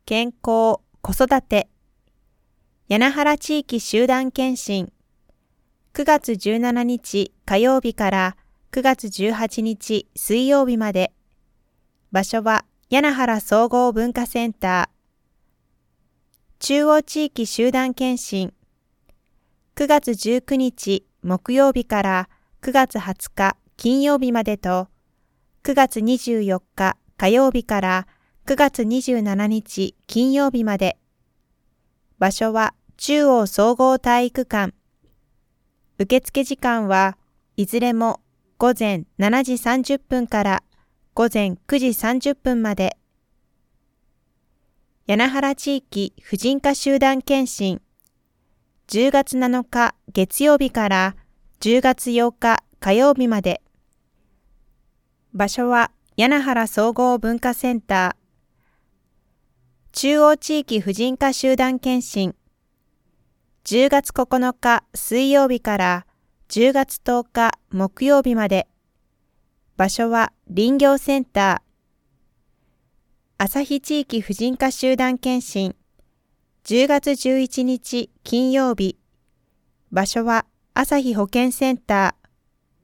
健康、子育て、柳原地域集団検診、9月17日火曜日から9月18日水曜日まで、場所は柳原総合文化センター、中央地域集団検診、9月19日木曜日から9月20日金曜日までと、9月24日火曜日から9月27日金曜日まで。場所は中央総合体育館。受付時間はいずれも午前7時30分から午前9時30分まで。柳原地域婦人科集団検診。10月7日月曜日から10月8日火曜日まで。場所は柳原総合文化センター。中央地域婦人科集団検診。10月9日水曜日から10月10日木曜日まで。場所は林業センター。旭地域婦人科集団検診。10月11日金曜日。場所は旭保健センター。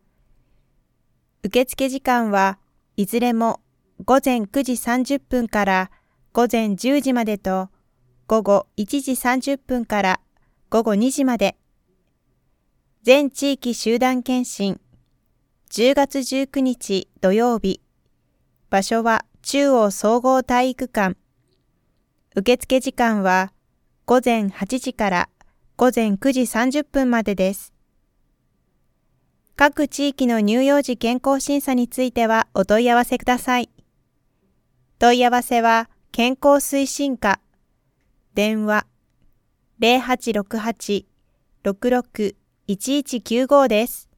受付時間はいずれも午前9時30分から午前10時までと、午後1時30分から午後2時まで。全地域集団検診。10月19日土曜日。場所は中央総合体育館。受付時間は午前8時から午前9時30分までです。各地域の乳幼児健康審査についてはお問い合わせください。問い合わせは健康推進課。電話 0868-66-1195 です。